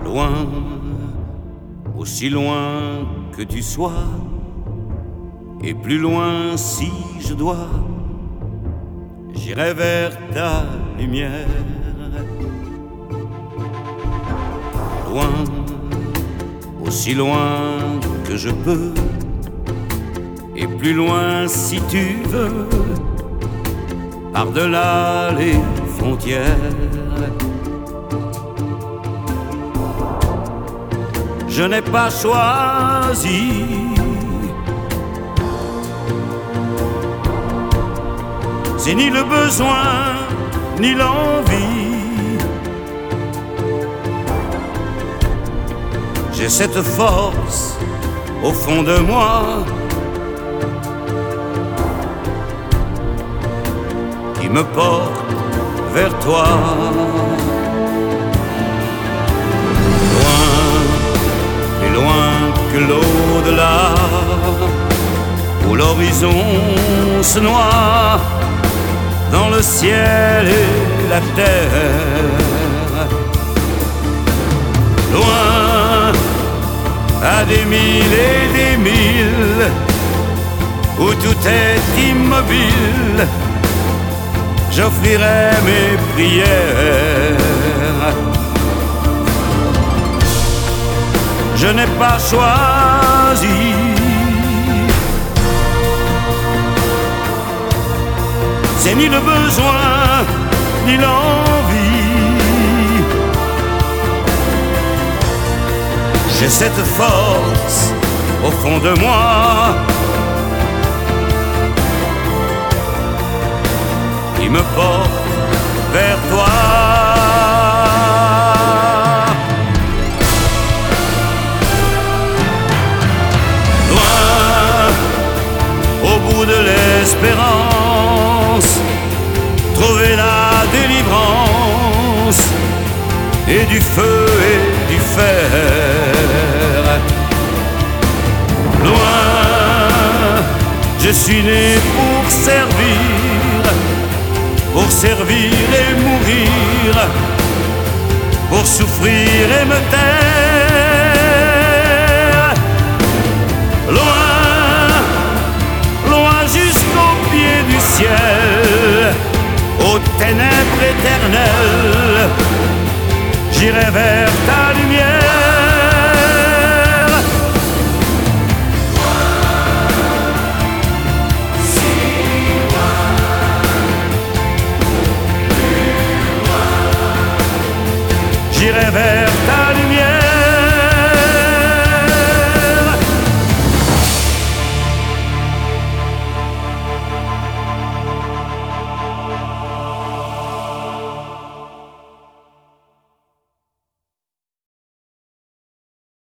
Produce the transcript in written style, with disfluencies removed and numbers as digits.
Loin, aussi loin que tu sois, et plus loin si je dois, j'irai vers ta lumière. Loin, aussi loin que je peux, et plus loin si tu veux, par-delà les frontières. Je n'ai pas choisi c'est ni le besoin ni l'envie. J'ai cette force au fond de moi qui me porte vers toi. Loin, plus loin que l'au-delà, où l'horizon se noie dans le ciel et la terre. Loin, à des milles et des milles, où tout est immobile, j'offrirai mes prières. Je n'ai pas choisi c'est ni le besoin ni l'envie. J'ai cette force au fond de moi qui me porte vers toi. Loin, au bout de l'espérance, trouver la délivrance et du feu et du fer. Loin, je suis né pour servir et mourir, pour souffrir et me taire. Loin, loin jusqu'au pied du ciel, aux ténèbres éternelles, j'irai vers ta lumière. Si loin, J'irai vers ta lumière.